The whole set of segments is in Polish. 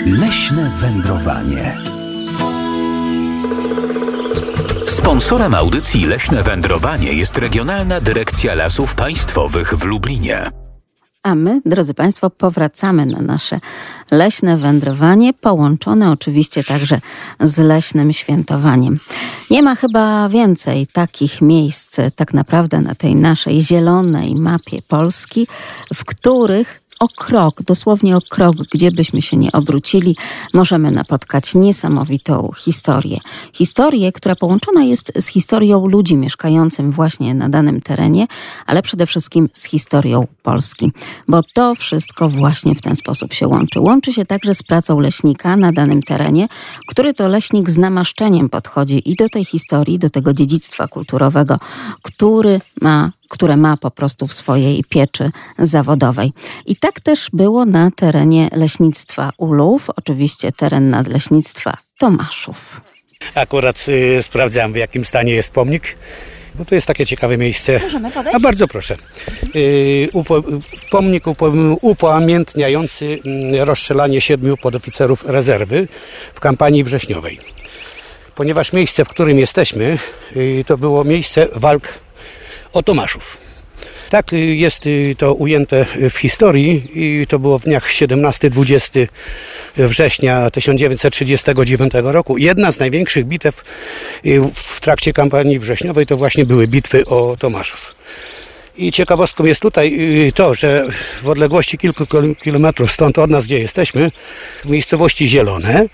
Leśne wędrowanie. Sponsorem audycji Leśne Wędrowanie jest Regionalna Dyrekcja Lasów Państwowych w Lublinie. A my, drodzy Państwo, powracamy na nasze leśne wędrowanie, połączone oczywiście także z leśnym świętowaniem. Nie ma chyba więcej takich miejsc tak naprawdę na tej naszej zielonej mapie Polski, w których o krok, dosłownie o krok, gdzie byśmy się nie obrócili, możemy napotkać niesamowitą historię. Historię, która połączona jest z historią ludzi mieszkających właśnie na danym terenie, ale przede wszystkim z historią Polski. Bo to wszystko właśnie w ten sposób się łączy. Łączy się także z pracą leśnika na danym terenie, który to leśnik z namaszczeniem podchodzi i do tej historii, do tego dziedzictwa kulturowego, które ma po prostu w swojej pieczy zawodowej. I tak też było na terenie Leśnictwa Ulów, oczywiście teren Nadleśnictwa Tomaszów. Akurat sprawdzałem, w jakim stanie jest pomnik, bo to jest takie ciekawe miejsce. Możemy podejść? A bardzo proszę. Pomnik upamiętniający rozstrzelanie 7 podoficerów rezerwy w kampanii wrześniowej. Ponieważ miejsce, w którym jesteśmy, to było miejsce walk o Tomaszów. Tak jest to ujęte w historii i to było w dniach 17-20 września 1939 roku. Jedna z największych bitew w trakcie kampanii wrześniowej to właśnie były bitwy o Tomaszów. I ciekawostką jest tutaj to, że w odległości kilku kilometrów stąd od nas, gdzie jesteśmy, w miejscowości Zielone,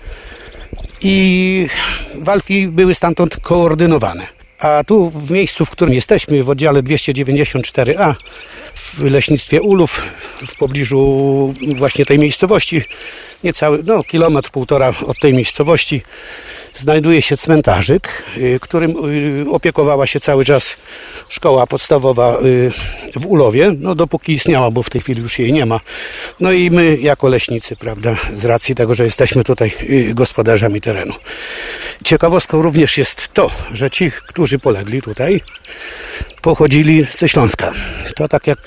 i walki były stamtąd koordynowane. A tu w miejscu, w którym jesteśmy, w oddziale 294A, w Leśnictwie Ulów, w pobliżu właśnie tej miejscowości, niecały kilometr, półtora od tej miejscowości, znajduje się cmentarzyk, którym opiekowała się cały czas szkoła podstawowa w Ulowie, dopóki istniała, bo w tej chwili już jej nie ma. No i my jako leśnicy, prawda, z racji tego, że jesteśmy tutaj gospodarzami terenu. Ciekawostką również jest to, że ci, którzy polegli tutaj, pochodzili ze Śląska. To tak jak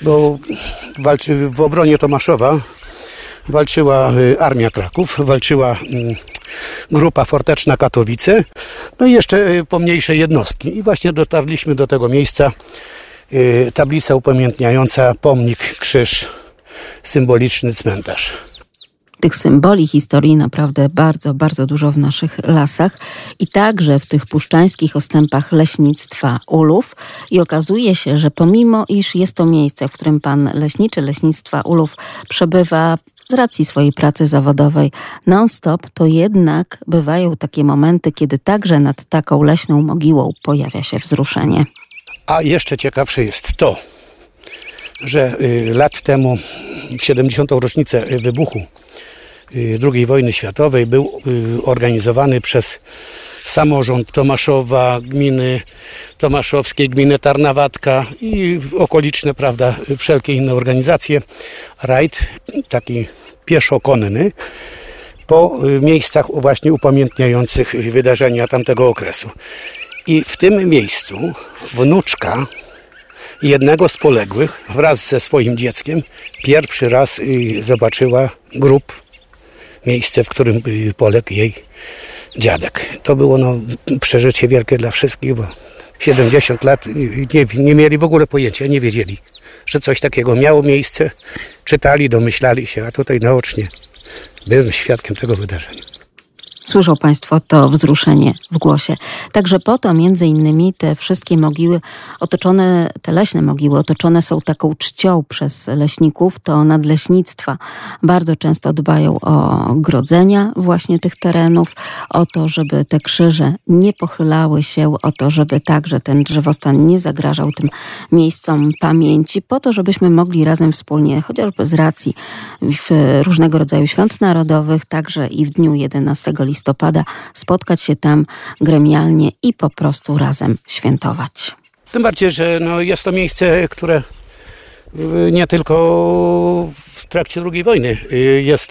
w obronie Tomaszowa walczyła Armia Kraków, walczyła Grupa Forteczna Katowice, no i jeszcze pomniejsze jednostki. I właśnie dotarliśmy do tego miejsca, tablica upamiętniająca pomnik, krzyż, symboliczny cmentarz. Tych symboli historii naprawdę bardzo, bardzo dużo w naszych lasach i także w tych puszczańskich ostępach Leśnictwa Ulów. I okazuje się, że pomimo iż jest to miejsce, w którym pan leśniczy Leśnictwa Ulów przebywa z racji swojej pracy zawodowej non-stop, to jednak bywają takie momenty, kiedy także nad taką leśną mogiłą pojawia się wzruszenie. A jeszcze ciekawsze jest to, że lat temu, w 70. rocznicę wybuchu II wojny światowej, był organizowany przez samorząd Tomaszowa, gminy tomaszowskie, gminy Tarnawatka i okoliczne, prawda, wszelkie inne organizacje, rajd taki pieszo-konny po miejscach właśnie upamiętniających wydarzenia tamtego okresu. I w tym miejscu wnuczka jednego z poległych wraz ze swoim dzieckiem pierwszy raz zobaczyła grób, miejsce, w którym poległ jej dziadek. To było przeżycie wielkie dla wszystkich, bo 70 lat nie mieli w ogóle pojęcia, nie wiedzieli, że coś takiego miało miejsce. Czytali, domyślali się, a tutaj naocznie byłem świadkiem tego wydarzenia. Słyszą Państwo to wzruszenie w głosie. Także po to między innymi te wszystkie mogiły otoczone, te leśne mogiły otoczone są taką czcią przez leśników, to nadleśnictwa bardzo często dbają o grodzenia właśnie tych terenów, o to, żeby te krzyże nie pochylały się, o to, żeby także ten drzewostan nie zagrażał tym miejscom pamięci, po to, żebyśmy mogli razem wspólnie, chociażby z racji w różnego rodzaju świąt narodowych, także i w dniu 11 listopada spotkać się tam gremialnie i po prostu razem świętować. Tym bardziej, że jest to miejsce, które nie tylko w trakcie II wojny jest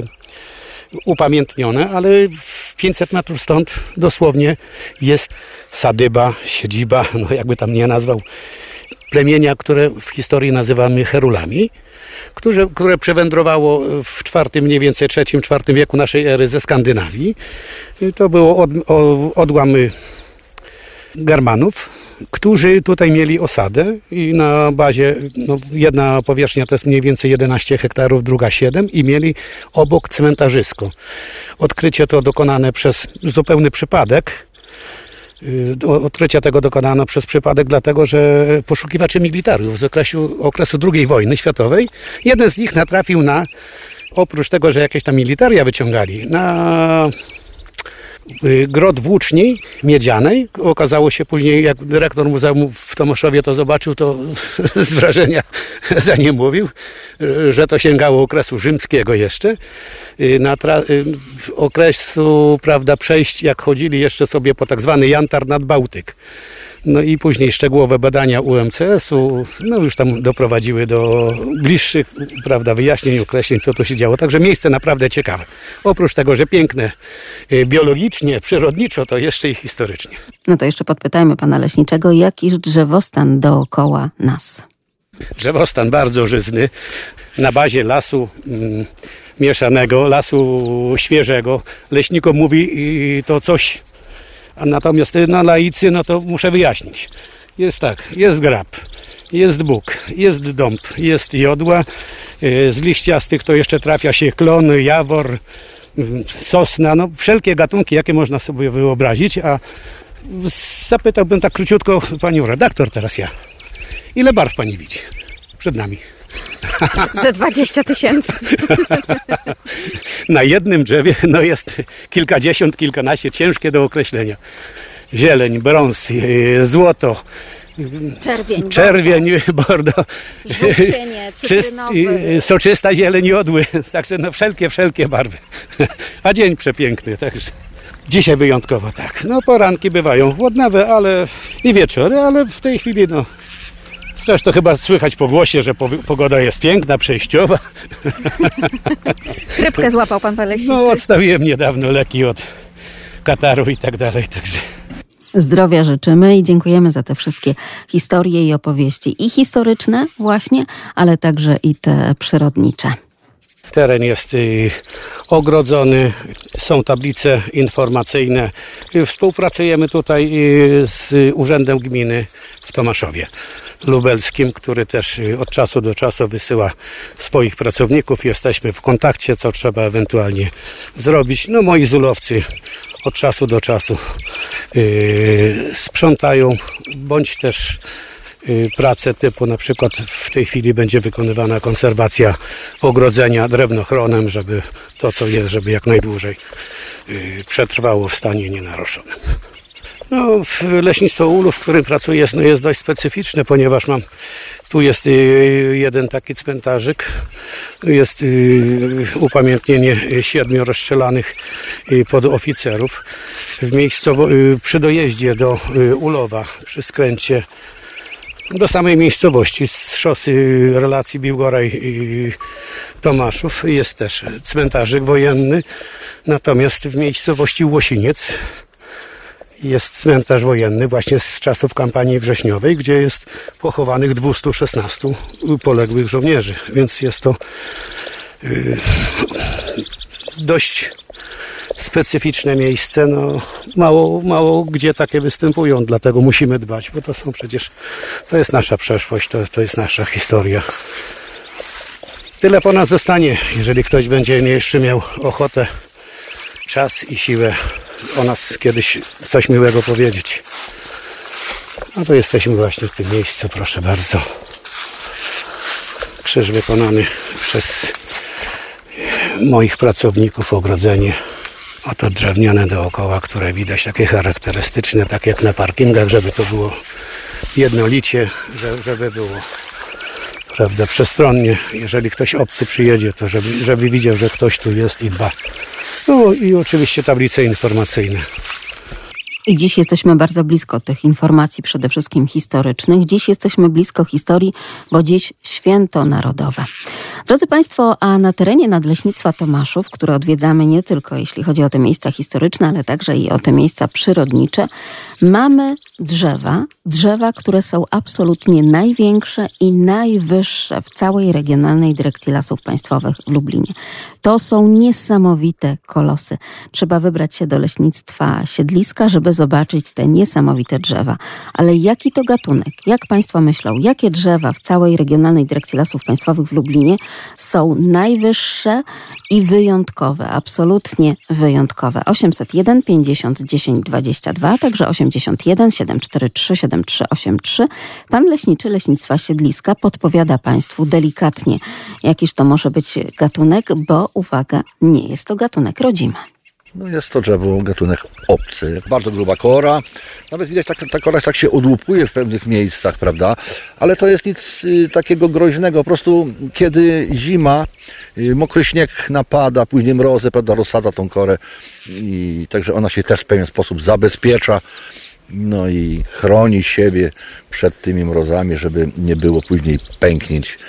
upamiętnione, ale 500 metrów stąd dosłownie jest sadyba, siedziba, jakby tam nie nazwał, plemienia, które w historii nazywamy Herulami, które przewędrowało w mniej więcej III-IV wieku naszej ery ze Skandynawii. To było odłamy Germanów, którzy tutaj mieli osadę i na bazie, jedna powierzchnia to jest mniej więcej 11 hektarów, druga 7 i mieli obok cmentarzysko. Odkrycie to dokonane przez zupełny przypadek. Odkrycia tego dokonano przez przypadek, dlatego że poszukiwacze militariów z okresu II wojny światowej, jeden z nich natrafił oprócz tego, że jakieś tam militaria wyciągali, na grot włóczni miedzianej. Okazało się później, jak dyrektor muzeum w Tomaszowie to zobaczył, to z wrażenia zaniemówił, że to sięgało okresu rzymskiego jeszcze. Okresu, prawda, przejść, jak chodzili jeszcze sobie po tak zwany Jantar nad Bałtyk. No i później szczegółowe badania UMCS-u, już tam doprowadziły do bliższych, prawda, wyjaśnień, określeń, co tu się działo. Także miejsce naprawdę ciekawe. Oprócz tego, że piękne biologicznie, przyrodniczo, to jeszcze i historycznie. No to jeszcze podpytajmy pana leśniczego, jakiż drzewostan dookoła nas? Drzewostan bardzo żyzny, na bazie lasu mieszanego, lasu świeżego. Leśnikom mówi to coś. A natomiast laicy, to muszę wyjaśnić. Jest tak, jest grab, jest bóg, jest dąb, jest jodła. Z liściastych to jeszcze trafia się klon, jawor, sosna, wszelkie gatunki, jakie można sobie wyobrazić. A zapytałbym tak króciutko panią redaktor teraz ja. Ile barw pani widzi przed nami? Ze 20 000. Na jednym drzewie jest kilkadziesiąt, kilkanaście, ciężkie do określenia. Zieleń, brąz, złoto, czerwień, bordo, żółcienie, cytrynowy, soczysta zieleń jodły. Także wszelkie barwy. A dzień przepiękny, także dzisiaj wyjątkowo tak. Poranki bywają chłodnawe, i wieczory, ale w tej chwili też to chyba słychać po głosie, że pogoda jest piękna, przejściowa. Chrypkę złapał pan leśniczy? Odstawiłem niedawno leki od kataru i tak dalej, także. Zdrowia życzymy i dziękujemy za te wszystkie historie i opowieści. I historyczne właśnie, ale także i te przyrodnicze. Teren jest ogrodzony, są tablice informacyjne. Współpracujemy tutaj z Urzędem Gminy w Tomaszowie Lubelskim, który też od czasu do czasu wysyła swoich pracowników. Jesteśmy w kontakcie, co trzeba ewentualnie zrobić. Moi zulowcy od czasu do czasu sprzątają, bądź też prace typu na przykład w tej chwili będzie wykonywana konserwacja ogrodzenia drewnochronem, żeby to, co jest, żeby jak najdłużej przetrwało w stanie nienaruszonym. Leśnictwo Ulów, w którym pracuję, jest dość specyficzne, ponieważ tu jest jeden taki cmentarzyk, jest upamiętnienie 7 rozstrzelanych podoficerów. Przy dojeździe do Ulowa, przy skręcie do samej miejscowości, z szosy relacji Biłgoraj i Tomaszów, jest też cmentarzyk wojenny, natomiast w miejscowości Łosiniec jest cmentarz wojenny właśnie z czasów kampanii wrześniowej, gdzie jest pochowanych 216 poległych żołnierzy, więc jest to dość specyficzne miejsce. Mało gdzie takie występują, dlatego musimy dbać, bo to jest nasza przeszłość, to jest nasza historia. Tyle po nas zostanie, jeżeli ktoś będzie jeszcze miał ochotę, czas i siłę o nas kiedyś coś miłego powiedzieć. To jesteśmy właśnie w tym miejscu, proszę bardzo. Krzyż wykonany przez moich pracowników, ogrodzenie. Oto drewniane dookoła, które widać takie charakterystyczne, tak jak na parkingach, żeby to było jednolicie, żeby było, prawda, przestronnie. Jeżeli ktoś obcy przyjedzie, to żeby widział, że ktoś tu jest i dba. I oczywiście tablice informacyjne. I dziś jesteśmy bardzo blisko tych informacji, przede wszystkim historycznych. Dziś jesteśmy blisko historii, bo dziś święto narodowe. Drodzy Państwo, a na terenie Nadleśnictwa Tomaszów, które odwiedzamy nie tylko jeśli chodzi o te miejsca historyczne, ale także i o te miejsca przyrodnicze, mamy drzewa, które są absolutnie największe i najwyższe w całej Regionalnej Dyrekcji Lasów Państwowych w Lublinie. To są niesamowite kolosy. Trzeba wybrać się do Leśnictwa Siedliska, żeby zobaczyć te niesamowite drzewa. Ale jaki to gatunek? Jak Państwo myślą, jakie drzewa w całej Regionalnej Dyrekcji Lasów Państwowych w Lublinie są najwyższe i wyjątkowe, absolutnie wyjątkowe? 801 50 10 22, także 81 743 7383. Pan leśniczy Leśnictwa Siedliska podpowiada Państwu delikatnie, jakiż to może być gatunek, bo uwaga, nie jest to gatunek rodzimy. No jest to drzewo gatunek obcy. Bardzo gruba kora. Nawet widać, ta kora tak się odłupuje w pewnych miejscach, prawda? Ale to jest nic takiego groźnego. Po prostu kiedy zima, mokry śnieg napada, później mrozy, prawda, rozsadza tą korę. I także ona się też w pewien sposób zabezpiecza. No i chroni siebie przed tymi mrozami, żeby nie było później pęknięć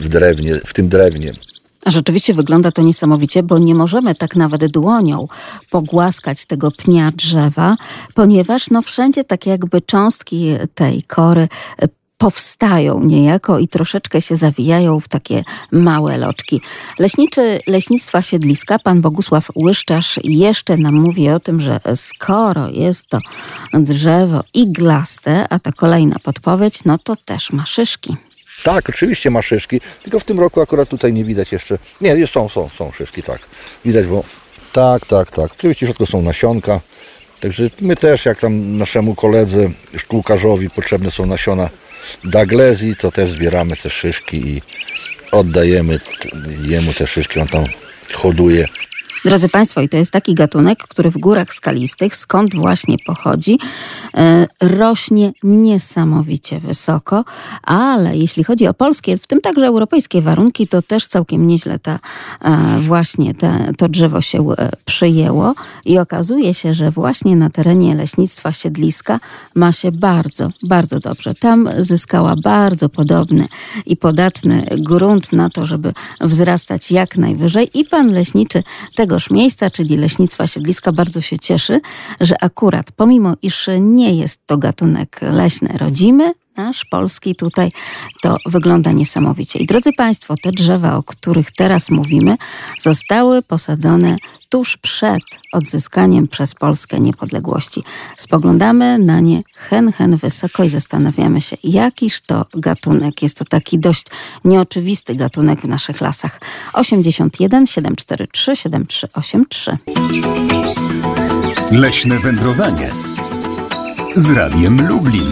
w tym drewnie. A rzeczywiście wygląda to niesamowicie, bo nie możemy tak nawet dłonią pogłaskać tego pnia drzewa, ponieważ wszędzie tak jakby cząstki tej kory powstają niejako i troszeczkę się zawijają w takie małe loczki. Leśniczy Leśnictwa Siedliska, pan Bogusław Łyszczarz, jeszcze nam mówi o tym, że skoro jest to drzewo iglaste, a ta kolejna podpowiedź, to też ma szyszki. Tak, oczywiście ma szyszki, tylko w tym roku akurat tutaj nie widać jeszcze. Nie, są szyszki, tak. Widać, bo tak. Oczywiście w środku są nasionka. Także my też, jak tam naszemu koledze szkółkarzowi potrzebne są nasiona Douglesii, to też zbieramy te szyszki i oddajemy jemu te szyszki, on tam hoduje. Drodzy Państwo, i to jest taki gatunek, który w górach skalistych, skąd właśnie pochodzi, rośnie niesamowicie wysoko, ale jeśli chodzi o polskie, w tym także europejskie warunki, to też całkiem nieźle to drzewo się przyjęło i okazuje się, że właśnie na terenie Leśnictwa Siedliska ma się bardzo, bardzo dobrze. Tam zyskała bardzo podobny i podatny grunt na to, żeby wzrastać jak najwyżej i pan leśniczy tegoż miejsca, czyli Leśnictwa Siedliska, bardzo się cieszy, że akurat pomimo iż nie jest to gatunek leśny rodzimy, nasz polski tutaj, to wygląda niesamowicie. I drodzy Państwo, te drzewa, o których teraz mówimy, zostały posadzone tuż przed odzyskaniem przez Polskę niepodległości. Spoglądamy na nie hen wysoko i zastanawiamy się, jakiż to gatunek. Jest to taki dość nieoczywisty gatunek w naszych lasach. 81 743 7383. Leśne wędrowanie z Radiem Lublin.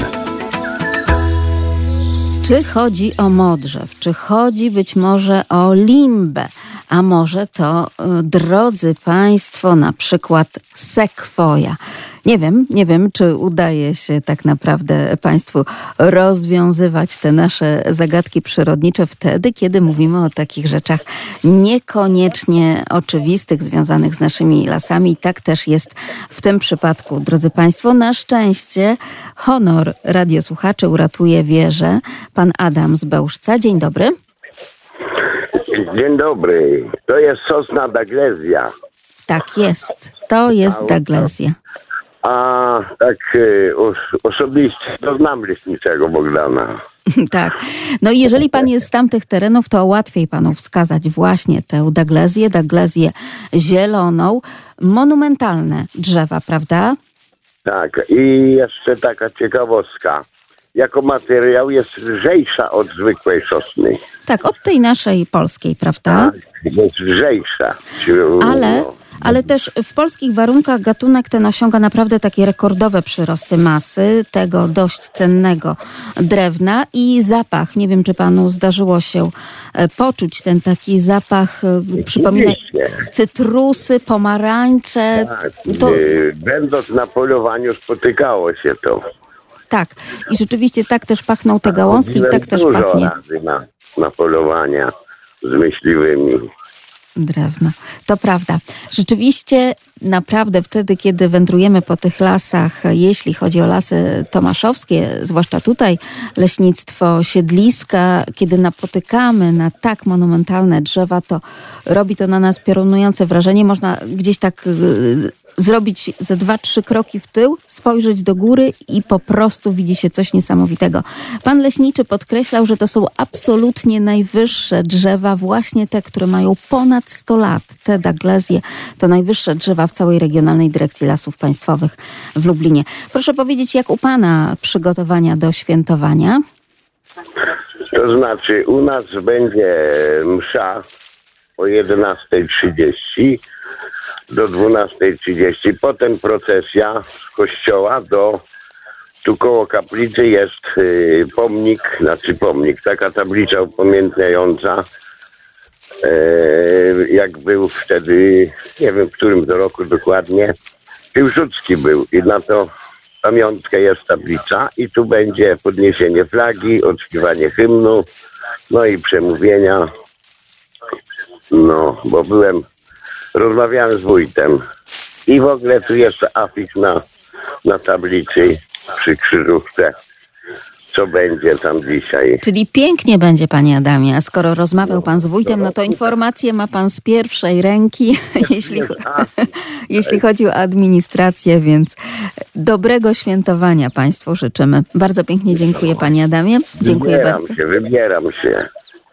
Czy chodzi o modrzew, czy chodzi być może o limbę, a może to, drodzy Państwo, na przykład sekwoja. Nie wiem, czy udaje się tak naprawdę Państwu rozwiązywać te nasze zagadki przyrodnicze wtedy, kiedy mówimy o takich rzeczach niekoniecznie oczywistych, związanych z naszymi lasami. I tak też jest w tym przypadku, drodzy Państwo. Na szczęście honor radiosłuchaczy uratuje wieżę. Pan Adam z Bełżca. Dzień dobry. Dzień dobry. To jest sosna Douglesia. Tak jest. To jest Douglesia. A tak osobiście to znam leśniczego Bogdana. Tak. No i jeżeli pan jest z tamtych terenów, to łatwiej panu wskazać właśnie tę Douglesię zieloną. Monumentalne drzewa, prawda? Tak. I jeszcze taka ciekawostka. Jako materiał jest lżejsza od zwykłej sosny. Tak, od tej naszej polskiej, prawda? Tak, jest lżejsza. Ale też w polskich warunkach gatunek ten osiąga naprawdę takie rekordowe przyrosty masy tego dość cennego drewna i zapach. Nie wiem, czy panu zdarzyło się poczuć ten taki zapach, przypomina cytrusy, pomarańcze. Tak, będąc na polowaniu spotykało się to. Tak, i rzeczywiście tak też pachną te gałązki i tak też pachnie. Na polowania z myśliwymi. drewno. To prawda. Rzeczywiście, naprawdę wtedy, kiedy wędrujemy po tych lasach, jeśli chodzi o lasy tomaszowskie, zwłaszcza tutaj leśnictwo Siedliska, kiedy napotykamy na tak monumentalne drzewa, to robi to na nas piorunujące wrażenie. Można gdzieś tak zrobić ze 2-3 kroki w tył, spojrzeć do góry i po prostu widzi się coś niesamowitego. Pan leśniczy podkreślał, że to są absolutnie najwyższe drzewa, właśnie te, które mają ponad 100 lat. Te daglezje to najwyższe drzewa w całej Regionalnej Dyrekcji Lasów Państwowych w Lublinie. Proszę powiedzieć, jak u pana przygotowania do świętowania? To znaczy, u nas będzie msza o 11:30 do 12:30. Potem procesja z kościoła tu koło kaplicy jest pomnik, taka tablica upamiętniająca, jak był wtedy, nie wiem w którym to roku dokładnie, Piłsudski był i na to pamiątkę jest tablica i tu będzie podniesienie flagi, odśpiewanie hymnu, no i przemówienia. No, bo rozmawiałem z wójtem i w ogóle tu jest afik na tablicy przy krzyżówce, co będzie tam dzisiaj. Czyli pięknie będzie, panie Adamie, a skoro rozmawiał pan z wójtem, no to informacje ma pan z pierwszej ręki, jeśli chodzi o administrację, więc dobrego świętowania państwu życzymy. Bardzo pięknie dziękuję, panie Adamie. Dziękuję bardzo. Wybieram się.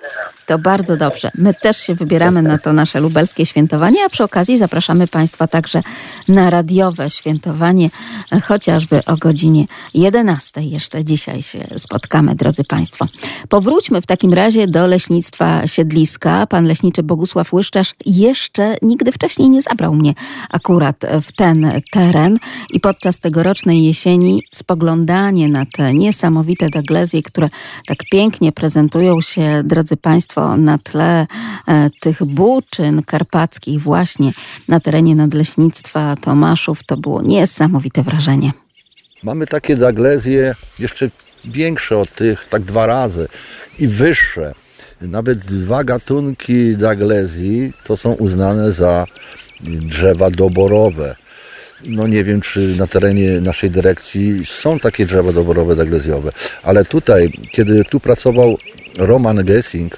To bardzo dobrze. My też się wybieramy na to nasze lubelskie świętowanie, a przy okazji zapraszamy państwa także na radiowe świętowanie, chociażby o godzinie 11 jeszcze dzisiaj się spotkamy, drodzy państwo. Powróćmy w takim razie do leśnictwa Siedliska. Pan leśniczy Bogusław Łyszczarz jeszcze nigdy wcześniej nie zabrał mnie akurat w ten teren i podczas tegorocznej jesieni spoglądanie na te niesamowite daglezje, które tak pięknie prezentują się, drodzy państwo, na tle tych buczyn karpackich właśnie na terenie Nadleśnictwa Tomaszów, to było niesamowite wrażenie. Mamy takie daglezje jeszcze większe od tych, tak 2 razy i wyższe. Nawet 2 gatunki daglezji to są uznane za drzewa doborowe. No nie wiem, czy na terenie naszej dyrekcji są takie drzewa doborowe daglezjowe, ale tutaj, kiedy tu pracował Roman Gessing,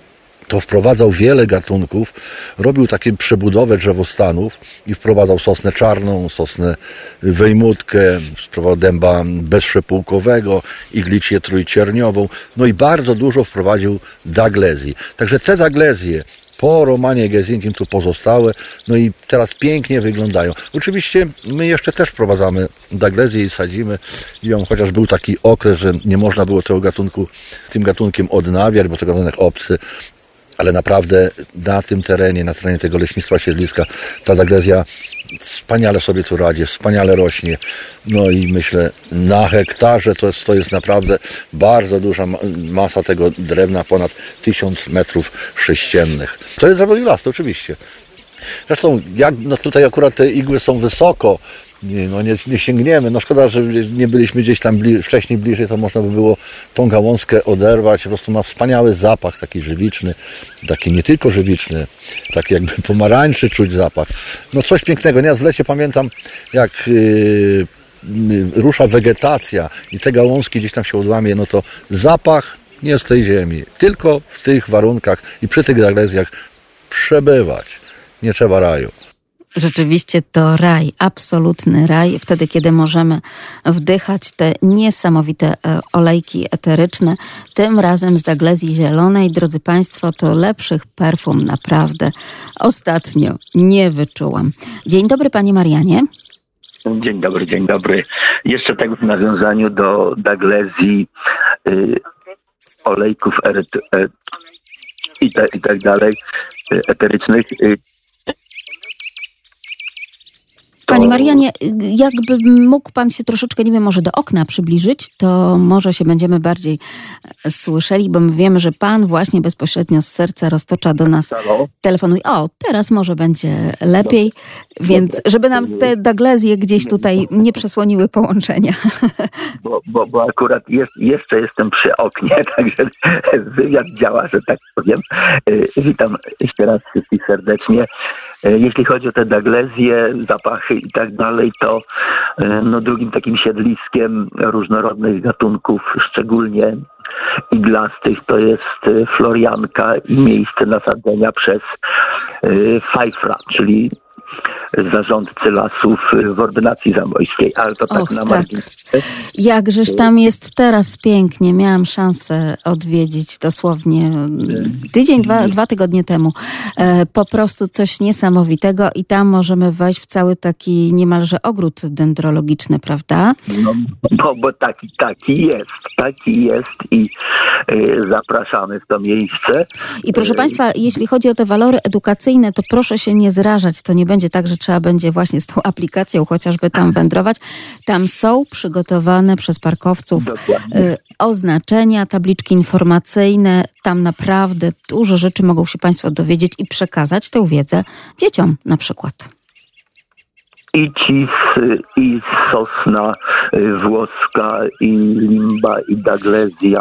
to wprowadzał wiele gatunków, robił takie przebudowę drzewostanów i wprowadzał sosnę czarną, sosnę wejmutkę, wprowadzał dęba bezszepułkowego, iglicię trójcierniową, no i bardzo dużo wprowadził daglezji. Także te daglezje po Romanie Gessingiem tu pozostałe, no i teraz pięknie wyglądają. Oczywiście my jeszcze też wprowadzamy daglezję i sadzimy ją, chociaż był taki okres, że nie można było tym gatunkiem odnawiać, bo to gatunek obcy, ale naprawdę na tym terenie, na terenie tego leśnictwa Siedliska, ta daglezja wspaniale sobie tu radzi, wspaniale rośnie. No i myślę, na hektarze to jest naprawdę bardzo duża masa tego drewna, ponad 1000 metrów sześciennych. To jest zawodny las, to oczywiście. Zresztą, tutaj akurat te igły są wysoko, nie sięgniemy. No szkoda, że nie byliśmy gdzieś tam wcześniej bliżej, to można by było tą gałązkę oderwać. Po prostu ma wspaniały zapach, taki żywiczny, taki nie tylko żywiczny, taki jakby pomarańczy czuć zapach. No coś pięknego. Ja w lecie pamiętam, jak rusza wegetacja i te gałązki gdzieś tam się odłamie, no to zapach nie z tej ziemi. Tylko w tych warunkach i przy tych daglezjach przebywać. Nie trzeba raju. Rzeczywiście to raj, absolutny raj, wtedy kiedy możemy wdychać te niesamowite olejki eteryczne, tym razem z daglezji zielonej. Drodzy państwo, to lepszych perfum naprawdę ostatnio nie wyczułam. Dzień dobry, panie Marianie. Dzień dobry. Jeszcze tak w nawiązaniu do daglezji, olejków i tak dalej, eterycznych. Panie Marianie, jakby mógł pan się troszeczkę, nie wiem, może do okna przybliżyć, to może się będziemy bardziej słyszeli, bo my wiemy, że pan właśnie bezpośrednio z serca Roztocza do nas telefonuje. O, teraz może będzie lepiej, więc żeby nam te daglezje gdzieś tutaj nie przesłoniły połączenia. Bo akurat jeszcze jestem przy oknie, także wywiad działa, że tak powiem. Witam jeszcze raz wszystkich serdecznie. Jeśli chodzi o te daglezje, zapachy i tak dalej, to drugim takim siedliskiem różnorodnych gatunków, szczególnie iglastych, to jest Florianka i miejsce nasadzenia przez Pfeiffera, czyli zarządcy lasów w ordynacji zamojskiej, ale to tak na marginesie. Jakżeż tam jest teraz pięknie. Miałam szansę odwiedzić dosłownie tydzień, dwa tygodnie temu. Po prostu coś niesamowitego i tam możemy wejść w cały taki niemalże ogród dendrologiczny, prawda? Bo taki jest i zapraszamy w to miejsce. I proszę Państwa, jeśli chodzi o te walory edukacyjne, to proszę się nie zrażać. To nie będzie tak, że trzeba będzie właśnie z tą aplikacją chociażby tam wędrować. Tam są przygotowane przez parkowców oznaczenia, tabliczki informacyjne. Tam naprawdę dużo rzeczy mogą się Państwo dowiedzieć i przekazać tę wiedzę dzieciom na przykład. I cis, i sosna włoska, i limba, i daglezja,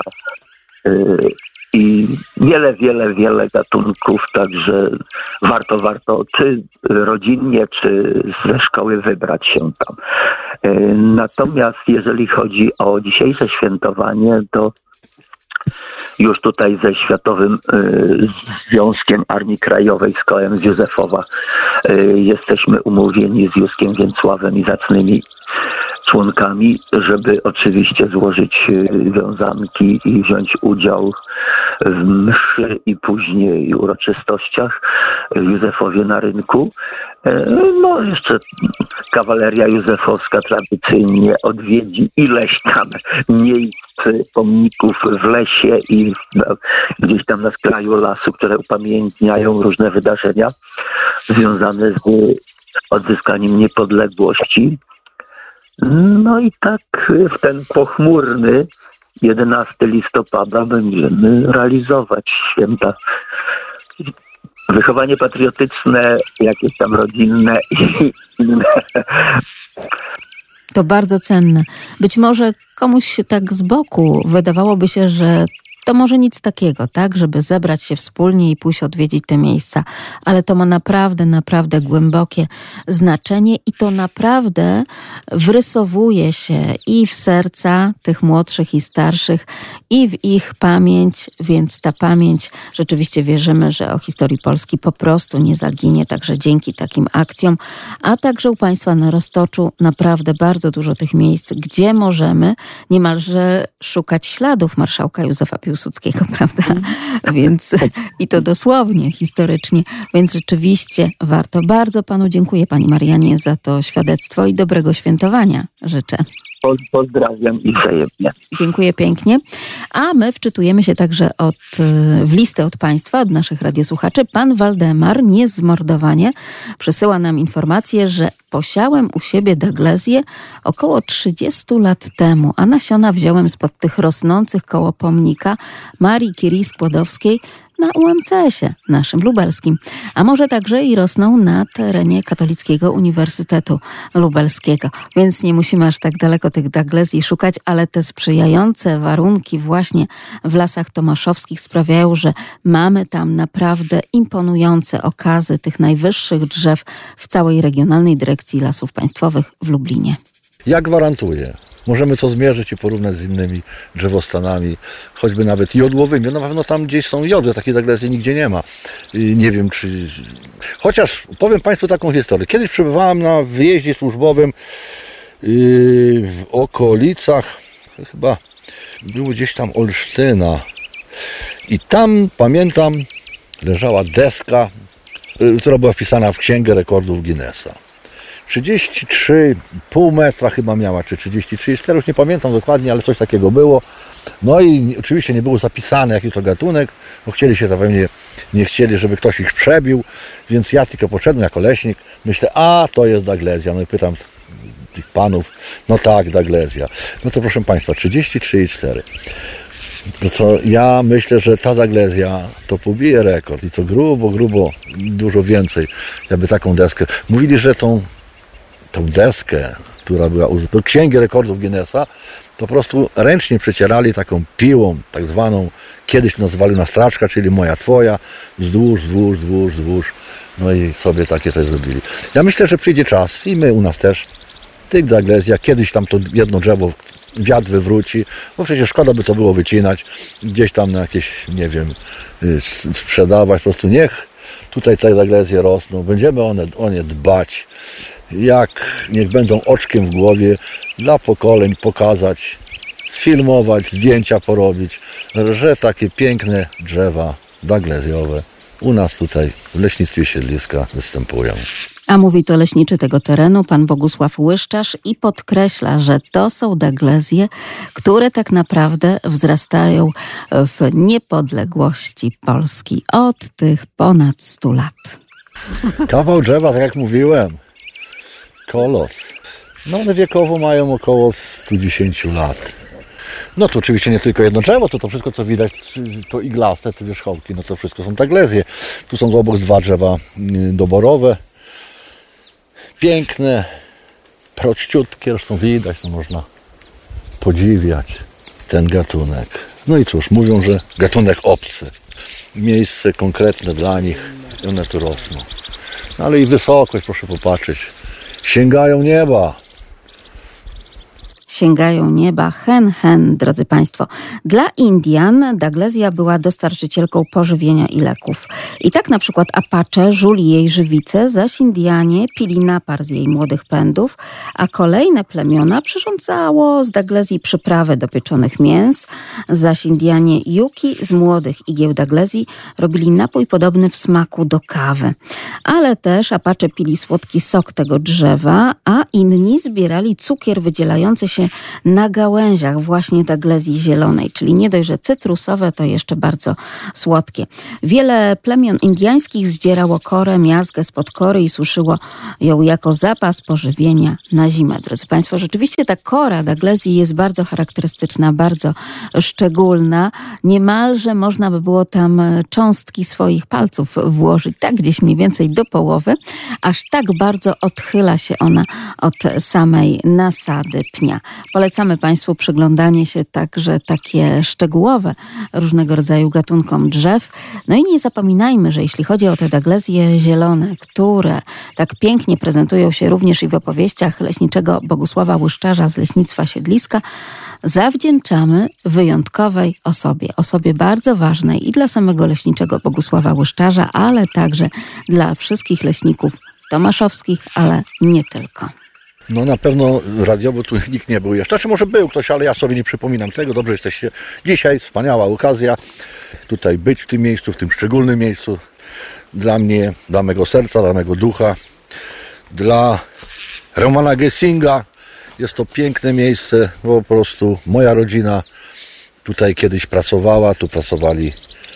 i wiele gatunków, także warto czy rodzinnie, czy ze szkoły wybrać się tam. Natomiast jeżeli chodzi o dzisiejsze świętowanie, to już tutaj ze Światowym Związkiem Armii Krajowej, z kołem z Józefowa, jesteśmy umówieni z Józkiem Więcławem i zacnymi członkami, żeby oczywiście złożyć wiązanki i wziąć udział w mszy i później uroczystościach w Józefowie na rynku. Jeszcze kawaleria józefowska tradycyjnie odwiedzi ileś tam miejsc, pomników w lesie i gdzieś tam na skraju lasu, które upamiętniają różne wydarzenia związane z odzyskaniem niepodległości. I tak w ten pochmurny 11 listopada będziemy realizować święta. Wychowanie patriotyczne, jakieś tam rodzinne i inne. To bardzo cenne. Być może komuś się tak z boku wydawałoby się, że to może nic takiego, tak, żeby zebrać się wspólnie i pójść odwiedzić te miejsca, ale to ma naprawdę głębokie znaczenie i to naprawdę wrysowuje się i w serca tych młodszych i starszych, i w ich pamięć, więc ta pamięć, rzeczywiście wierzymy, że o historii Polski po prostu nie zaginie, także dzięki takim akcjom, a także u Państwa na Roztoczu naprawdę bardzo dużo tych miejsc, gdzie możemy niemalże szukać śladów marszałka Józefa Piłsudskiego, prawda? Więc i to dosłownie, historycznie. Więc rzeczywiście warto. Bardzo Panu dziękuję, Pani Marianie, za to świadectwo i dobrego świętowania życzę. Pozdrawiam i wzajemnie. Dziękuję pięknie. A my wczytujemy się także w listę od Państwa, od naszych radiosłuchaczy. Pan Waldemar, niezmordowanie, przesyła nam informację, że posiałem u siebie daglezję około 30 lat temu, a nasiona wziąłem spod tych rosnących koło pomnika Marii Curie Skłodowskiej na UMCS-ie, naszym lubelskim. A może także i rosną na terenie Katolickiego Uniwersytetu Lubelskiego. Więc nie musimy aż tak daleko tych daglezji szukać, ale te sprzyjające warunki właśnie w Lasach Tomaszowskich sprawiają, że mamy tam naprawdę imponujące okazy tych najwyższych drzew w całej Regionalnej Dyrekcji Lasów Państwowych w Lublinie. Ja gwarantuję, możemy to zmierzyć i porównać z innymi drzewostanami, choćby nawet jodłowymi. Na pewno tam gdzieś są jodły, takiej daglezji nigdzie nie ma. Nie wiem, czy... Chociaż powiem Państwu taką historię. Kiedyś przebywałem na wyjeździe służbowym w okolicach, chyba było gdzieś tam Olsztyna. I tam, pamiętam, leżała deska, która była wpisana w Księgę Rekordów Guinnessa. 33,5 metra chyba miała, czy 33,4, już nie pamiętam dokładnie, ale coś takiego było. No i oczywiście nie było zapisane, jaki to gatunek, bo chcieli się to pewnie nie chcieli, żeby ktoś ich przebił, więc ja tylko poszedłem jako leśnik, myślę, to jest Daglezja. No i pytam tych panów, no tak, Daglezja. No to proszę Państwa, 33,4. To co, ja myślę, że ta Daglezja to pobije rekord i to grubo, dużo więcej. Jakby taką deskę. Mówili, że tą deskę, która była do Księgi Rekordów Guinnessa, to po prostu ręcznie przecierali taką piłą, tak zwaną, kiedyś nazwali na straczka, czyli moja, twoja, wzdłuż, no i sobie takie coś zrobili. Ja myślę, że przyjdzie czas i my u nas też, tych Daglezja, kiedyś tam to jedno drzewo wiatr wywróci, bo przecież szkoda by to było wycinać, gdzieś tam na jakieś, nie wiem, sprzedawać, po prostu niech tutaj te Daglezje rosną, będziemy o nie dbać, niech będą oczkiem w głowie, dla pokoleń pokazać, sfilmować, zdjęcia porobić, że takie piękne drzewa daglezjowe u nas tutaj w leśnictwie Siedliska występują. A mówi to leśniczy tego terenu, pan Bogusław Łyszczarz, i podkreśla, że to są daglezje, które tak naprawdę wzrastają w niepodległości Polski od tych ponad 100 lat. Kawał drzewa, tak jak mówiłem, kolos. No one wiekowo mają około 110 lat. No to oczywiście nie tylko jedno drzewo, to wszystko co widać, to iglaste, te wierzchołki, no to wszystko są daglezje. Tu są obok 2 drzewa doborowe. Piękne, prościutkie, zresztą widać, to można podziwiać ten gatunek. No i cóż, mówią, że gatunek obcy. Miejsce konkretne dla nich, one tu rosną. No ale i wysokość, proszę popatrzeć, sięgają nieba. Sięgają nieba, hen, drodzy Państwo. Dla Indian Daglezja była dostarczycielką pożywienia i leków. I tak na przykład Apache żuli jej żywicę, zaś Indianie pili napar z jej młodych pędów, a kolejne plemiona przyrządzało z Daglezji przyprawy do pieczonych mięs, zaś Indianie Yuki z młodych igieł Daglezji robili napój podobny w smaku do kawy. Ale też Apache pili słodki sok tego drzewa, a inni zbierali cukier wydzielający się na gałęziach właśnie Daglezji zielonej, czyli nie dość, że cytrusowe, to jeszcze bardzo słodkie. Wiele plemion indiańskich zdzierało korę, miazgę spod kory i suszyło ją jako zapas pożywienia na zimę. Drodzy Państwo, rzeczywiście ta kora Daglezji jest bardzo charakterystyczna, bardzo szczególna. Niemalże można by było tam cząstki swoich palców włożyć, tak gdzieś mniej więcej do połowy, aż tak bardzo odchyla się ona od samej nasady pnia. Polecamy Państwu przyglądanie się także takie szczegółowe różnego rodzaju gatunkom drzew. No i nie zapominajmy, że jeśli chodzi o te daglezje zielone, które tak pięknie prezentują się również i w opowieściach leśniczego Bogusława Łyszczarza z Leśnictwa Siedliska, zawdzięczamy wyjątkowej osobie bardzo ważnej i dla samego leśniczego Bogusława Łyszczarza, ale także dla wszystkich leśników tomaszowskich, ale nie tylko. No na pewno radiowo tu nikt nie był jeszcze. Znaczy może był ktoś, ale ja sobie nie przypominam tego. Dobrze jesteście dzisiaj. Wspaniała okazja tutaj być w tym miejscu, w tym szczególnym miejscu. Dla mnie, dla mego serca, dla mego ducha, dla Romana Gessinga. Jest to piękne miejsce, bo po prostu moja rodzina tutaj kiedyś pracowała. Tu pracowali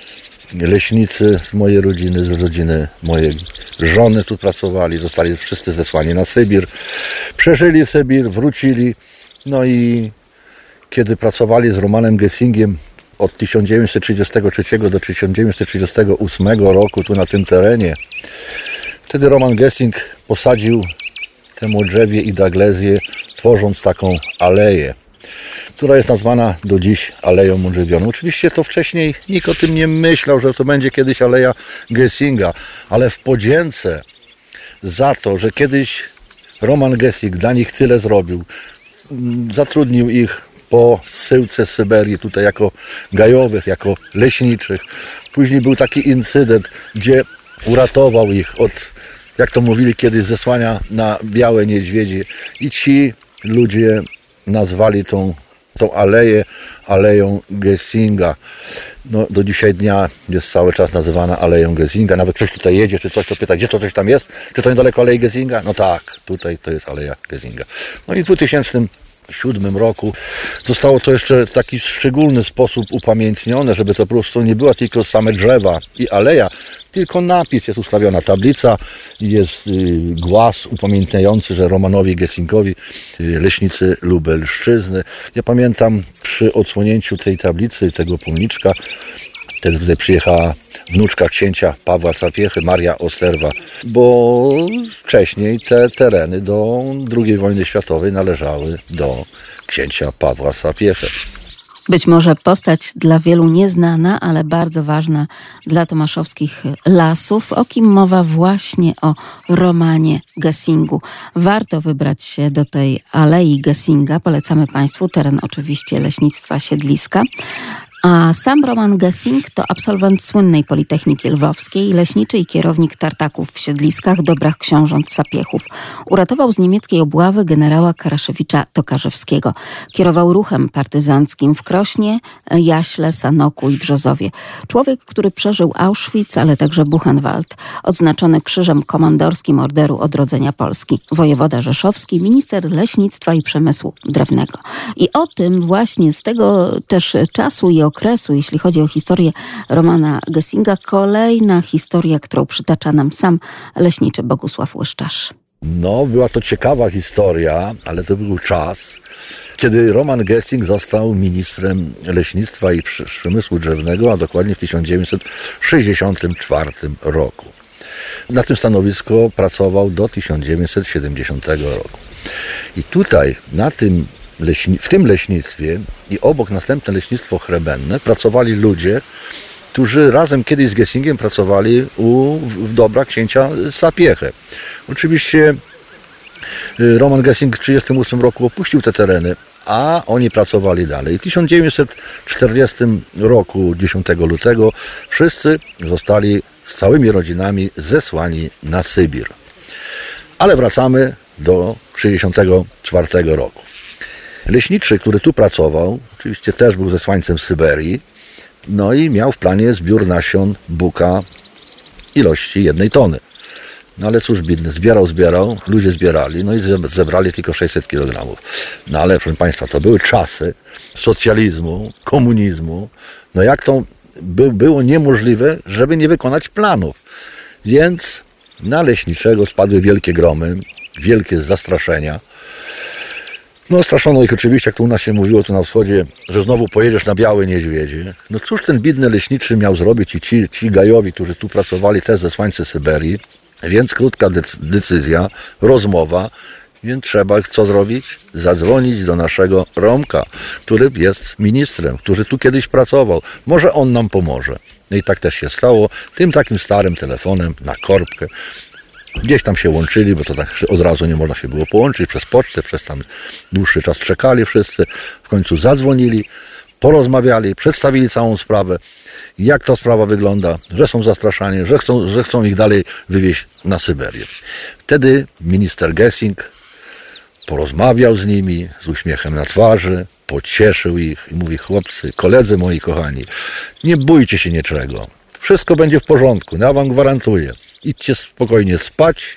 leśnicy z mojej rodziny, z rodziny mojej żony tu pracowali, zostali wszyscy zesłani na Sybir. Przeżyli Sybir, wrócili. No i kiedy pracowali z Romanem Gessingiem od 1933 do 1938 roku tu na tym terenie, wtedy Roman Gessing posadził temu drzewie i daglezję, tworząc taką aleję, która jest nazwana do dziś Aleją Mądrzewioną. Oczywiście to wcześniej nikt o tym nie myślał, że to będzie kiedyś Aleja Gessinga, ale w podzięce za to, że kiedyś Roman Gessing dla nich tyle zrobił, zatrudnił ich po zsyłce z Syberii tutaj jako gajowych, jako leśniczych. Później był taki incydent, gdzie uratował ich od, jak to mówili kiedyś, zesłania na białe niedźwiedzie i ci ludzie nazwali tą aleję Aleją Gessinga. No, do dzisiaj dnia jest cały czas nazywana Aleją Gessinga. Nawet ktoś tutaj jedzie, czy coś, to pyta, gdzie to coś tam jest? Czy to niedaleko Alei Gessinga? No tak, tutaj to jest Aleja Gessinga. No i w 2000 1997 roku zostało to jeszcze w taki szczególny sposób upamiętnione, żeby to po prostu nie była tylko same drzewa i aleja, tylko napis, jest ustawiona tablica, jest głaz upamiętniający, że Romanowi Gessingowi, leśnicy Lubelszczyzny. Ja pamiętam przy odsłonięciu tej tablicy, tego pomniczka, wtedy tutaj przyjechała wnuczka księcia Pawła Sapiechy, Maria Osterwa, bo wcześniej te tereny do II wojny światowej należały do księcia Pawła Sapiechy. Być może postać dla wielu nieznana, ale bardzo ważna dla tomaszowskich lasów, o kim mowa właśnie o Romanie Gessingu. Warto wybrać się do tej Alei Gessinga. Polecamy Państwu teren oczywiście Leśnictwa Siedliska. A sam Roman Gessing to absolwent słynnej Politechniki Lwowskiej, leśniczy i kierownik tartaków w Siedliskach, dobrach książąt Sapiechów. Uratował z niemieckiej obławy generała Karaszewicza Tokarzewskiego. Kierował ruchem partyzanckim w Krośnie, Jaśle, Sanoku i Brzozowie. Człowiek, który przeżył Auschwitz, ale także Buchenwald. Odznaczony Krzyżem Komandorskim Orderu Odrodzenia Polski. Wojewoda rzeszowski, minister leśnictwa i przemysłu drewnego. I o tym właśnie z tego też czasu i okresu, jeśli chodzi o historię Romana Gessinga, kolejna historia, którą przytacza nam sam leśniczy Bogusław Łyszczarz. No, była to ciekawa historia, ale to był czas, kiedy Roman Gessing został ministrem leśnictwa i przemysłu drzewnego, a dokładnie w 1964 roku. Na tym stanowisku pracował do 1970 roku. I tutaj, w tym leśnictwie i obok następne leśnictwo chrebenne pracowali ludzie, którzy razem kiedyś z Gessingiem pracowali w dobrach księcia Sapiechy. Oczywiście Roman Gessing w 1938 roku opuścił te tereny, a oni pracowali dalej. W 1940 roku, 10 lutego, wszyscy zostali z całymi rodzinami zesłani na Sybir. Ale wracamy do 1964 roku. Leśniczy, który tu pracował, oczywiście też był zesłańcem Syberii, no i miał w planie zbiór nasion buka ilości 1 tony. No ale cóż, biedny, zbierał, ludzie zbierali, no i zebrali tylko 600 kg. No ale, proszę Państwa, to były czasy socjalizmu, komunizmu, no jak to było niemożliwe, żeby nie wykonać planów. Więc na leśniczego spadły wielkie gromy, wielkie zastraszenia. No straszono ich oczywiście, jak to u nas się mówiło tu na wschodzie, że znowu pojedziesz na białe niedźwiedzie. No cóż ten biedny leśniczy miał zrobić i ci gajowi, którzy tu pracowali, też zesłańcy Syberii. Więc krótka decyzja, rozmowa, więc trzeba co zrobić? Zadzwonić do naszego Romka, który jest ministrem, który tu kiedyś pracował. Może on nam pomoże. No i tak też się stało, tym takim starym telefonem na korbkę. Gdzieś tam się łączyli, bo to tak od razu nie można się było połączyć, przez pocztę, przez tam dłuższy czas czekali wszyscy. W końcu zadzwonili, porozmawiali, przedstawili całą sprawę, jak ta sprawa wygląda, że są zastraszani, że chcą ich dalej wywieźć na Syberię. Wtedy minister Gessing porozmawiał z nimi z uśmiechem na twarzy, pocieszył ich i mówi: chłopcy, koledzy moi kochani, nie bójcie się niczego, wszystko będzie w porządku, ja wam gwarantuję. Idźcie spokojnie spać,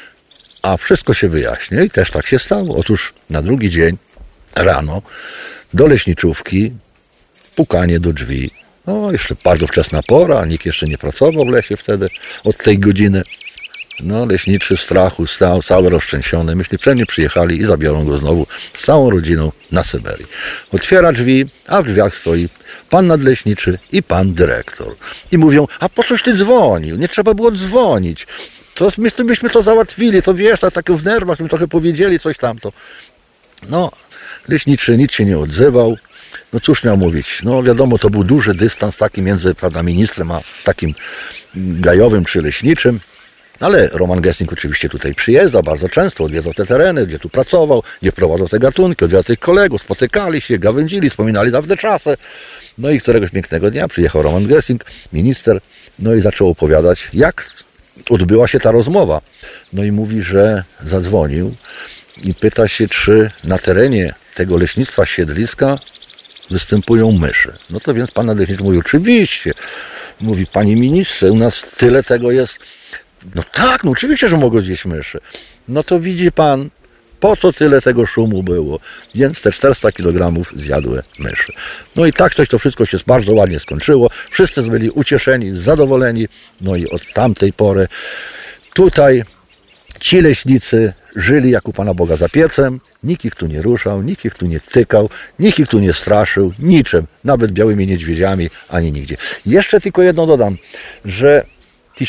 a wszystko się wyjaśni. I też tak się stało. Otóż na drugi dzień rano do leśniczówki pukanie do drzwi. No, jeszcze bardzo wczesna pora, nikt jeszcze nie pracował w lesie wtedy od tej godziny. No, leśniczy w strachu stał, cały roztrzęsiony. Myśli, pewnie przyjechali i zabiorą go znowu z całą rodziną na Syberię. Otwiera drzwi, a w drzwiach stoi pan nadleśniczy i pan dyrektor. I mówią: a po coś ty dzwonił? Nie trzeba było dzwonić. Byśmy to załatwili, to wiesz, tak w nerwach, my trochę powiedzieli coś tamto. No, leśniczy nic się nie odzywał. No cóż miał mówić? No wiadomo, to był duży dystans taki między, prawda, ministrem a takim gajowym czy leśniczym. Ale Roman Gessing oczywiście tutaj przyjeżdżał bardzo często, odwiedzał te tereny, gdzie tu pracował, gdzie prowadzał te gatunki, odwiedzał tych kolegów, spotykali się, gawędzili, wspominali dawne czasy. No i któregoś pięknego dnia przyjechał Roman Gessing, minister, no i zaczął opowiadać, jak odbyła się ta rozmowa. No i mówi, że zadzwonił i pyta się, czy na terenie tego leśnictwa Siedliska występują myszy. No to więc pan nadleśniczy mówi: oczywiście. Mówi: panie ministrze, u nas tyle tego jest. No tak, no oczywiście, że mogą zjeść myszy. No to widzi pan, Po co tyle tego szumu było? Więc te 400 kg zjadły myszy. No i tak to wszystko się bardzo ładnie skończyło. Wszyscy byli ucieszeni, zadowoleni. No i od tamtej pory tutaj ci leśnicy żyli jak u Pana Boga za piecem. Nikt ich tu nie ruszał, nikt ich tu nie tykał, nikt ich tu nie straszył, niczym, nawet białymi niedźwiedziami, ani nigdzie. Jeszcze tylko jedno dodam, że w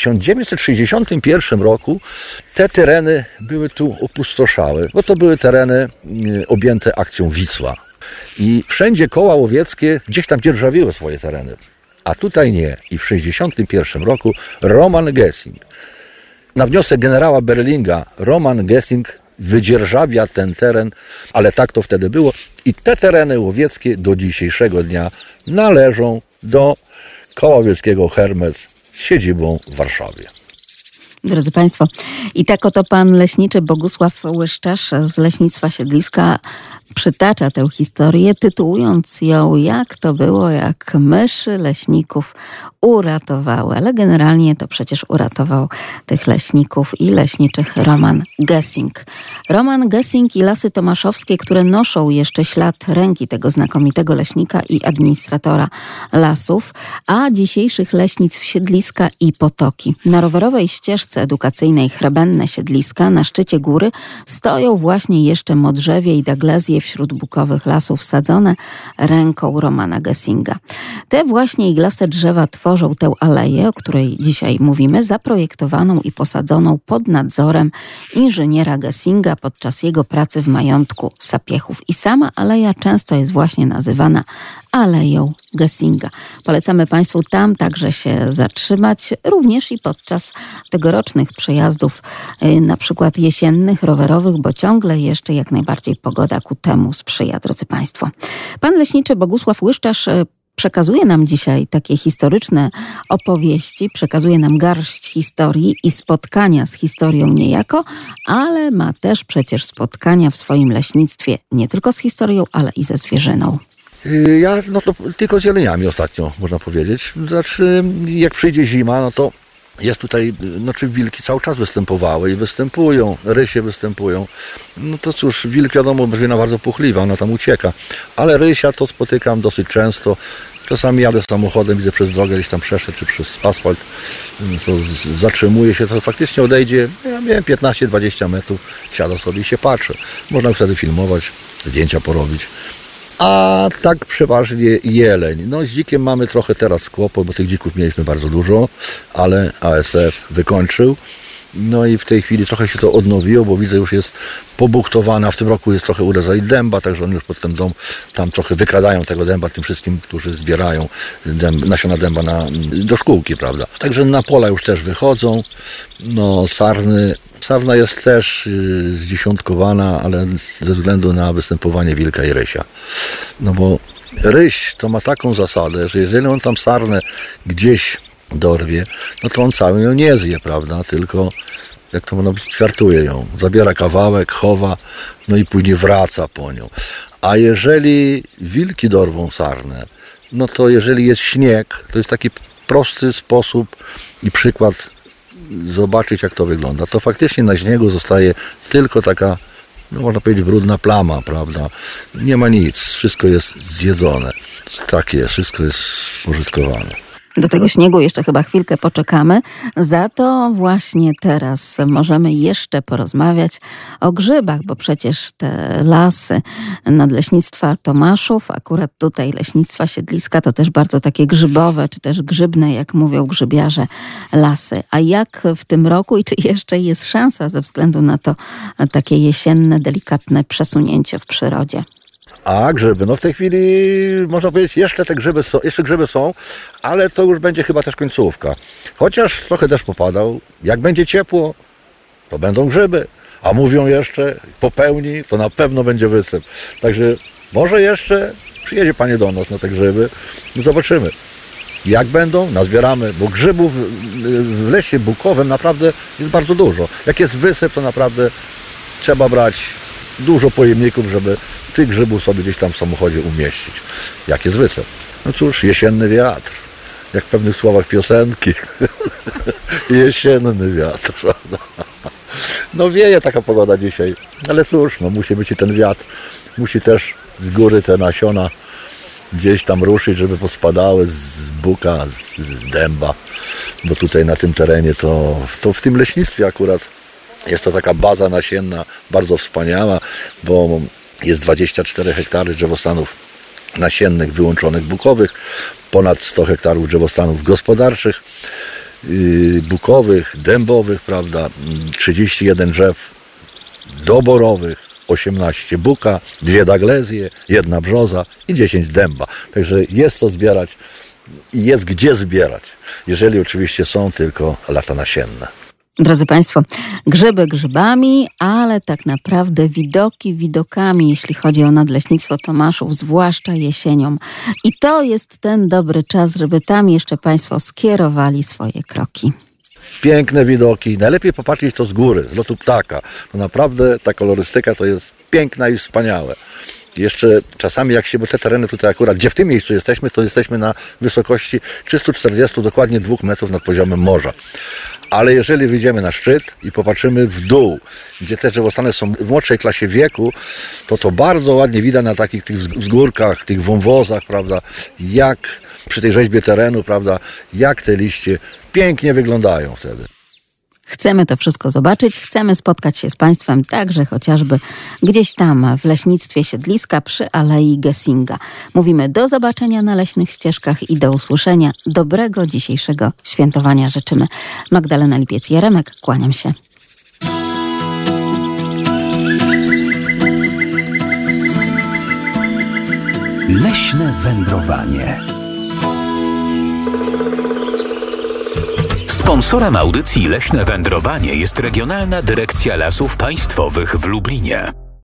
1961 roku te tereny były tu opustoszałe, bo to były tereny objęte akcją Wisła. I wszędzie koła łowieckie gdzieś tam dzierżawiły swoje tereny, a tutaj nie. I w 1961 roku Roman Gessing, na wniosek generała Berlinga, Roman Gessing wydzierżawia ten teren, ale tak to wtedy było. I te tereny łowieckie do dzisiejszego dnia należą do Koła Łowieckiego Hermes z siedzibą w Warszawie. Drodzy Państwo, i tak oto pan leśniczy Bogusław Łyszczarz z Leśnictwa Siedliska przytacza tę historię, tytułując ją Jak to było, jak myszy leśników uratowały. Ale generalnie to przecież uratował tych leśników i leśniczych Roman Gessing. Roman Gessing i Lasy Tomaszowskie, które noszą jeszcze ślad ręki tego znakomitego leśnika i administratora lasów, a dzisiejszych leśnictw Siedliska i Potoki. Na rowerowej ścieżce edukacyjnej Chrebenne Siedliska na szczycie góry stoją właśnie jeszcze modrzewie i daglezje wśród bukowych lasów sadzone ręką Romana Gessinga. Te właśnie iglaste drzewa tworzą tę aleję, o której dzisiaj mówimy, zaprojektowaną i posadzoną pod nadzorem inżyniera Gessinga podczas jego pracy w majątku Sapiechów. I sama aleja często jest właśnie nazywana Aleją Gessinga. Polecamy Państwu tam także się zatrzymać, również i podczas tegorocznych przejazdów, na przykład jesiennych, rowerowych, bo ciągle jeszcze jak najbardziej pogoda ku temu sprzyja, drodzy Państwo. Pan leśniczy Bogusław Łyszczarz przekazuje nam dzisiaj takie historyczne opowieści, przekazuje nam garść historii i spotkania z historią niejako, ale ma też przecież spotkania w swoim leśnictwie nie tylko z historią, ale i ze zwierzyną. Ja to tylko z jeleniami ostatnio, można powiedzieć. Znaczy, jak przyjdzie zima, no to jest tutaj, wilki cały czas występowały i występują, rysie występują. No to cóż, wilk wiadomo, brzywina bardzo puchliwa, ona tam ucieka. Ale rysia to spotykam dosyć często. Czasami jadę samochodem, widzę przez drogę, gdzieś tam przeszedł, czy przez asfalt, to zatrzymuje się, to faktycznie odejdzie, ja miałem 15-20 metrów, siada sobie i się patrzy. Można wtedy filmować, zdjęcia porobić. A tak przeważnie jeleń. No z dzikiem mamy trochę teraz kłopot, bo tych dzików mieliśmy bardzo dużo, ale ASF wykończył. No i w tej chwili trochę się to odnowiło, bo widzę, już jest pobuktowana. W tym roku jest trochę urodzaj dęba, także oni już pod ten dom tam trochę wykradają tego dęba tym wszystkim, którzy zbierają nasiona dęba do szkółki, prawda. Także na pola już też wychodzą. No sarna jest też zdziesiątkowana, ale ze względu na występowanie wilka i rysia. No bo ryś to ma taką zasadę, że jeżeli on tam sarnę gdzieś dorwie, no to on cały ją nie zje, prawda, tylko jak to można powiedzieć, ćwiartuje ją, zabiera kawałek, chowa, no i później wraca po nią. A jeżeli wilki dorwą sarnę, no to jeżeli jest śnieg, to jest taki prosty sposób i przykład zobaczyć, jak to wygląda. To faktycznie na śniegu zostaje tylko taka, no można powiedzieć, brudna plama, prawda? Nie ma nic, wszystko jest zjedzone. Tak jest, wszystko jest spożytkowane. Do tego śniegu jeszcze chyba chwilkę poczekamy. Za to właśnie teraz możemy jeszcze porozmawiać o grzybach, bo przecież te lasy Nadleśnictwa Tomaszów, akurat tutaj Leśnictwa Siedliska, to też bardzo takie grzybowe, czy też grzybne, jak mówią grzybiarze, lasy. A jak w tym roku i czy jeszcze jest szansa ze względu na to takie jesienne, delikatne przesunięcie w przyrodzie? A grzyby, no w tej chwili można powiedzieć, jeszcze grzyby są, ale to już będzie chyba też końcówka. Chociaż trochę deszcz popadał, jak będzie ciepło, to będą grzyby. A mówią jeszcze, po pełni, to na pewno będzie wysyp. Także może jeszcze przyjedzie Panie do nas na te grzyby, no zobaczymy. Jak będą, nazbieramy, bo grzybów w lesie bukowym naprawdę jest bardzo dużo. Jak jest wysyp, to naprawdę trzeba brać dużo pojemników, żeby tych grzybów sobie gdzieś tam w samochodzie umieścić. Jak jest wysyp? No cóż, jesienny wiatr. Jak w pewnych słowach piosenki. Jesienny wiatr, prawda? No wieje taka pogoda dzisiaj, ale cóż, no musi być i ten wiatr, musi też z góry te nasiona gdzieś tam ruszyć, żeby pospadały z buka, z dęba, bo tutaj na tym terenie to w tym leśnictwie akurat jest to taka baza nasienna bardzo wspaniała, bo jest 24 hektary drzewostanów nasiennych wyłączonych bukowych, ponad 100 hektarów drzewostanów gospodarczych, bukowych, dębowych, prawda, 31 drzew doborowych, 18 buka, 2 daglezje, 1 brzoza i 10 dęba. Także jest to zbierać i jest gdzie zbierać, jeżeli oczywiście są tylko lata nasienne. Drodzy Państwo, grzyby grzybami, ale tak naprawdę widoki widokami, jeśli chodzi o Nadleśnictwo Tomaszów, zwłaszcza jesienią. I to jest ten dobry czas, żeby tam jeszcze Państwo skierowali swoje kroki. Piękne widoki, najlepiej popatrzeć to z góry, z lotu ptaka. To naprawdę ta kolorystyka to jest piękna i wspaniałe. Jeszcze czasami jak się, bo te tereny tutaj akurat, gdzie w tym miejscu jesteśmy, to jesteśmy na wysokości 340, dokładnie 2 metrów nad poziomem morza. Ale jeżeli wyjdziemy na szczyt i popatrzymy w dół, gdzie te drzewostany są w młodszej klasie wieku, to bardzo ładnie widać na takich tych wzgórkach, tych wąwozach, prawda, jak przy tej rzeźbie terenu, prawda, jak te liście pięknie wyglądają wtedy. Chcemy to wszystko zobaczyć, chcemy spotkać się z Państwem także chociażby gdzieś tam w leśnictwie Siedliska przy Alei Gessinga. Mówimy do zobaczenia na leśnych ścieżkach i do usłyszenia. Dobrego dzisiejszego świętowania życzymy. Magdalena Lipiec-Jaremek, kłaniam się. Leśne wędrowanie. Sponsorem audycji Leśne Wędrowanie jest Regionalna Dyrekcja Lasów Państwowych w Lublinie.